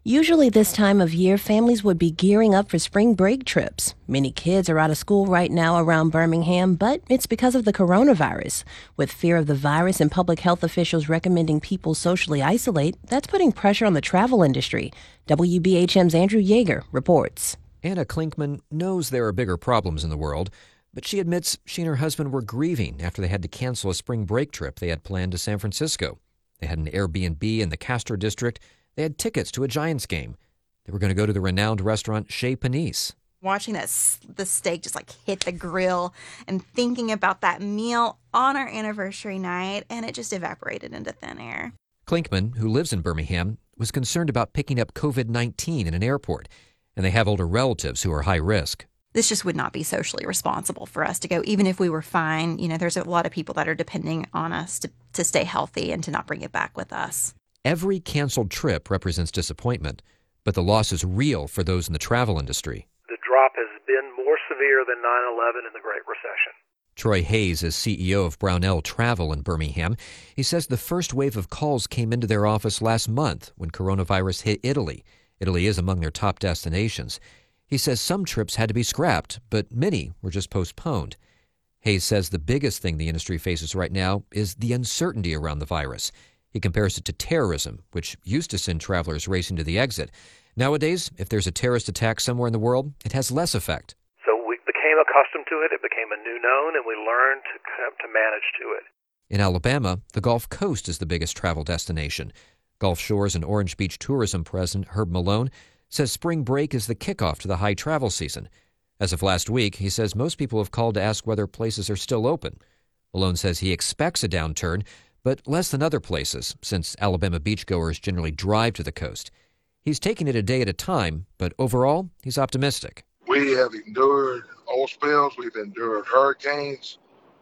Usually, this time of year, families would be gearing up for spring break trips. Many kids are out of school right now around Birmingham, but it's because of the coronavirus. With fear of the virus and public health officials recommending people socially isolate, that's putting pressure on the travel industry. WBHM's Andrew Yeager reports. Anna Klinkman knows there are bigger problems in the world, but she admits she and her husband were grieving after they had to cancel a spring break trip they had planned to San Francisco. They had an Airbnb in the Castro district. They had tickets to a Giants game. They were going to go to the renowned restaurant Chez Panisse. Watching the steak just hit the grill and thinking about that meal on our anniversary night, and it just evaporated into thin air. Klinkman, who lives in Birmingham, was concerned about picking up COVID-19 in an airport, and they have older relatives who are high risk. This just would not be socially responsible for us to go, even if we were fine. There's a lot of people that are depending on us to stay healthy and to not bring it back with us. Every canceled trip represents disappointment, but the loss is real for those in the travel industry. The drop has been more severe than 9/11 and the Great Recession. Troy Hayes is CEO of Brownell Travel in Birmingham. He says the first wave of calls came into their office last month when coronavirus hit Italy. Italy is among their top destinations. He says some trips had to be scrapped, but many were just postponed. Hayes says the biggest thing the industry faces right now is the uncertainty around the virus. He compares it to terrorism, which used to send travelers racing to the exit. Nowadays, if there's a terrorist attack somewhere in the world, it has less effect. So we became accustomed to it. It became a new known, and we learned to manage to it. In Alabama, the Gulf Coast is the biggest travel destination. Gulf Shores and Orange Beach tourism president Herb Malone says spring break is the kickoff to the high travel season. As of last week, he says most people have called to ask whether places are still open. Malone says he expects a downturn, but less than other places, since Alabama beachgoers generally drive to the coast. He's taking it a day at a time, but overall, he's optimistic. We have endured oil spills. We've endured hurricanes.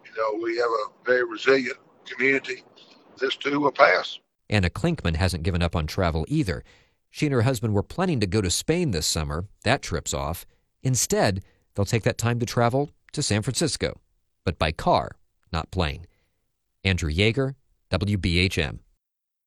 We have a very resilient community. This too will pass. Anna Klinkman hasn't given up on travel either. She and her husband were planning to go to Spain this summer. That trip's off. Instead, they'll take that time to travel to San Francisco, but by car, not plane. Andrew Yeager, WBHM.